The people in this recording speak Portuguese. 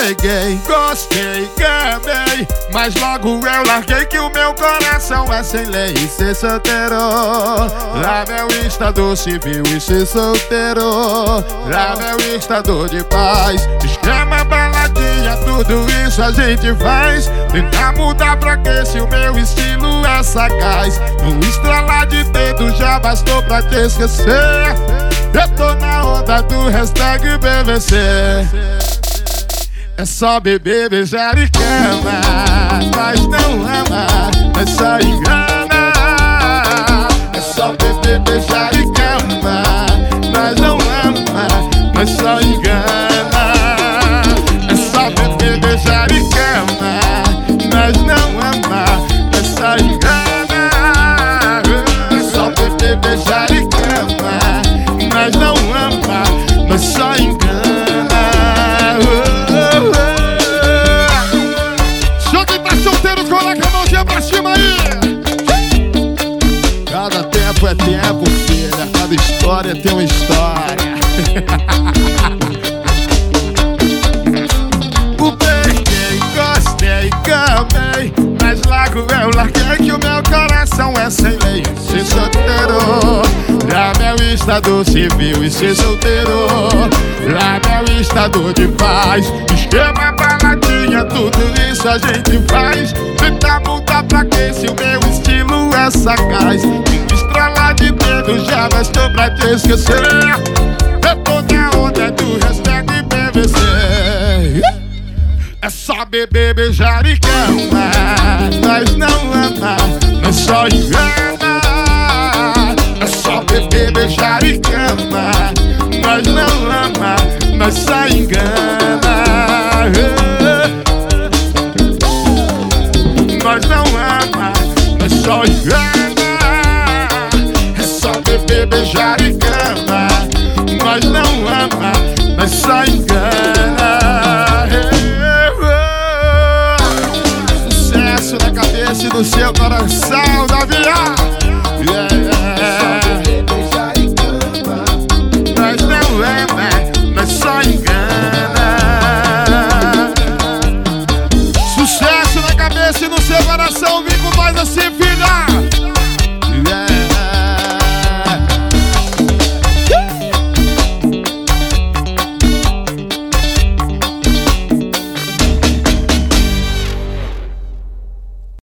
peguei, gostei, gamei, mas logo eu larguei que o meu coração é sem lei e ser solteiro. Lá meu estado civil e ser solteiro. Lá meu estado de paz. Esquema, baladinha, tudo isso a gente faz. Tentar mudar pra quê se o meu estilo é sagaz? Um estralar de dedo já bastou pra te esquecer. Eu tô na onda do hashtag BBC. É só beber, beijar e cama, mas não ama, é só engana. É só beber, beijar e cama, mas não ama, mas só engana. É só beber, beijar e cama, mas não ama, é só engana. É só beber, beijar e cama, mas não ama, mas só engana. Coloca a mãozinha pra cima aí. Cada tempo é tempo, filha. Cada história tem uma história. Peguei, gostei, gamei, mas logo eu larguei que o meu coração é sem lei. Ser solteiro. Lá meu estado civil e ser solteiro. Lá meu estado de paz. Esquema, baladinha, tudo isso a gente faz. Tentar mudar pra quê se o meu estilo é sagaz? Estralar de dedo já bastou pra te esquecer. Eu tô na onda do hashtag BBC. É só beber, beijar e cama, mas não ama, é só engana. É só beber, beijar e cama, mas não ama, mas só engana. Mas não ama, mas só engana. É só beber, beijar e